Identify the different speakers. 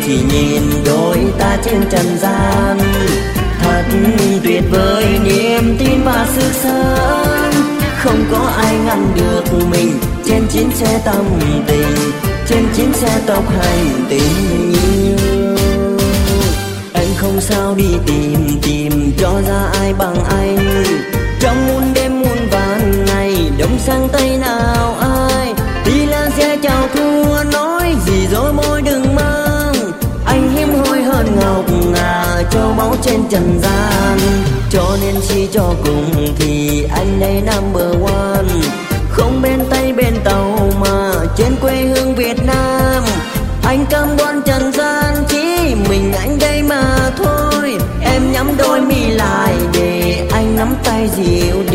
Speaker 1: khi nhìn đôi ta trên trần gian. Thật tuyệt vời niềm tin và sức sống, không có ai ngăn được mình trên chuyến xe tâm tình, trên chuyến xe tốc hành tình yêu. Anh không sao đi tìm cho ra ai bằng anh, trong muôn đêm muôn vàn ngày đông sang tây nào ai đi lan xe chào thua nói gì dối môi đừng mang. Anh hiếm hoi hơn ngọc ngà châu báu trên trần gian, cho nên suy cho cùng thì anh đây number one, không bên Tây bên Tàu mà trên quê hương Việt Nam. Anh cam đoan trần gian chỉ mình anh đây mà thôi, em nhắm đôi mi lại để anh nắm tay dịu